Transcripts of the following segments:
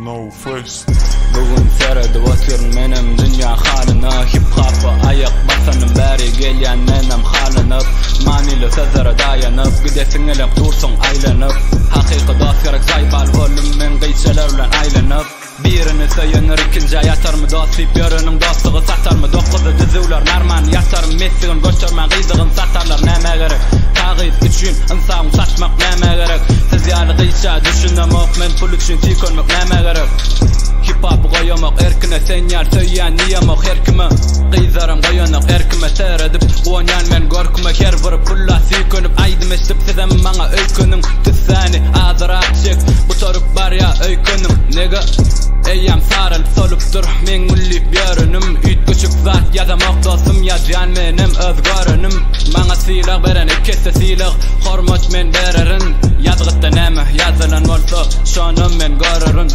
no first. Bugün seredi oturun menem dünya halına. Hip hop'a ayak basanın beri gelyen menem halınıp manili sözlere dayanıp gidesin elek dursun aylanıp haqiqi dost gerek zaybal volum men gıyçelerle aylanıp birini sayınır ikinci yatar mı dost deyip yörünün dostluğu satar mı dokuzu düzüvler narman yatar mı messigin göstermen gıydığın satarlar neme gerek tağıyız üçün insan saçmak neme gerek siz yani gıyça düşünemek men pul üçün tikonmek neme gerek hip hop koyamak erkine senyal söyleyen niyemek erkime gıyzarım koyanak erkime seyredip oynyan men görkümek her vurup pulla sükönüp aydım eştip sizem bana öykünün tüssani azırak çek bu toruk var ya öykünün nega eyyam sarılıp solup dur men müllip yörünüm üt küçük zat yazamak dostum yazyan menim öz görünüm bana silah veren ikkese silah hormat men bererin yazgıtta neme yazılan olsa şonum men görürün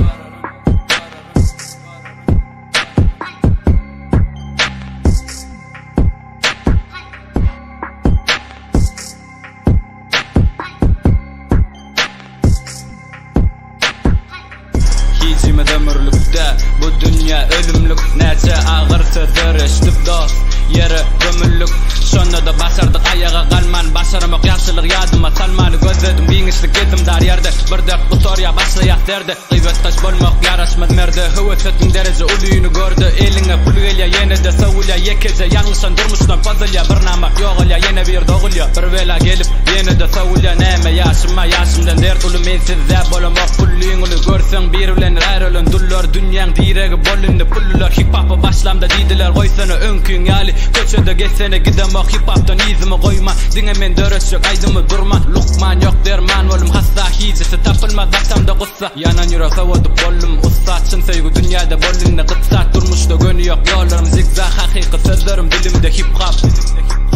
Hicime ömürlükte bu dünya ölümlük nece ağır sözler eştip dost yere gömüllük şonda da başardık ayağa kalman başaramak yaxşılık yadıma salmanı gözledim biňişlik gezim dar yerde bir dep bu soruya başlayak derdi gıybet taş bolmak yaraşmaz merde hıvısetin derece uluyunu gördü eline pul gelya yine de savulya yekece yanlışan durmuştan fazılya bir namak yok olya yine bir doğulya bir vela gelip yine de savulya neme yaşıma yaşımdan dert ulu mensiz zeb olamak pulluyunu görsen bir ulenir ayrılın dullor dünyan diregi bolundu pullular hip hop'a başlamda deydiler koysana önkün yali köçede geçsene gidemek hip hop'tan izimi koyma dingemen döröşük aydımı durma lukman yok derman volum hassa hicisi tapılmaz aksamda gussa yanan yürek savadıp bollum usta çın sevgi dünyada bollunna gıtsat durmuşda gönü yok yollarım zigzag haqiqi sözlerim dilimde hip hop